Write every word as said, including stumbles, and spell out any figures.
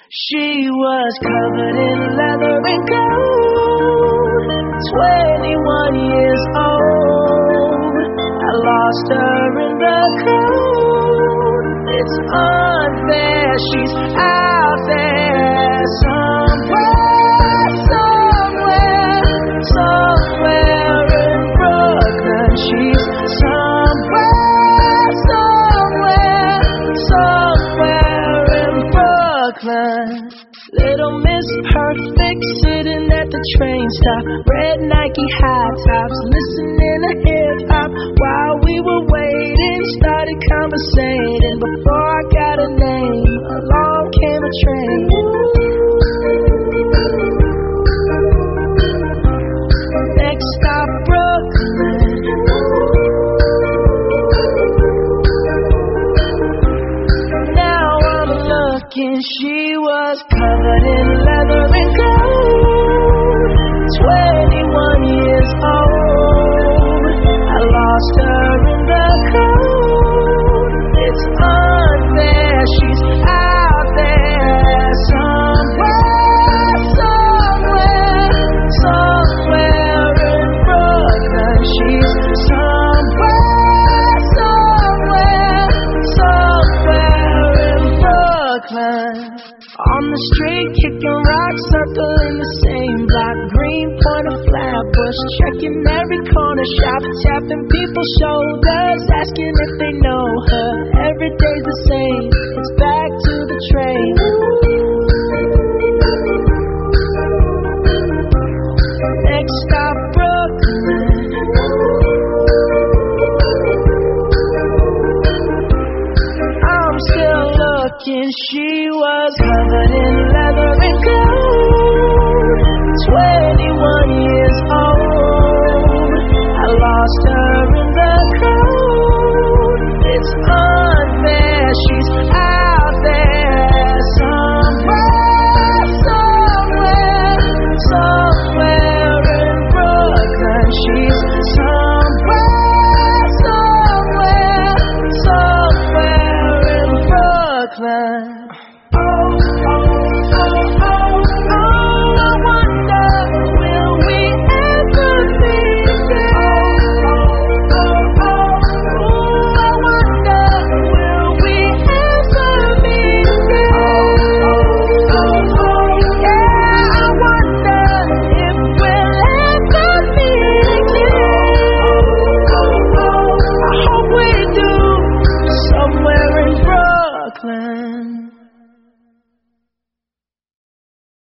She was covered in leather and gold, twenty-one years old. I lost her in the cold. It's unfair, she's out there somewhere, somewhere, somewhere in Brooklyn. She's somewhere, somewhere, somewhere in Brooklyn. Little Miss Perfect sitting at the train stop, red Nike high tops, listening to hip hop while we were waiting. Started conversating before I got a name. Along came a train. Next stop, Brooklyn. Now I'm looking. She was covered in leather and gold, twenty-one years old. I lost her in the cold. It's unfair, she's out there somewhere, somewhere, somewhere in Brooklyn. She's somewhere, somewhere, somewhere in Brooklyn. On the street, kicking rocks, circling the same block. Greenpoint or Flatbush, checking every corner shop, tapping people's shoulders, asking if they know her. Every day's the same, it's back to the train. Next stop, Brooklyn. I'm still looking. She was covered in leather and gold, twenty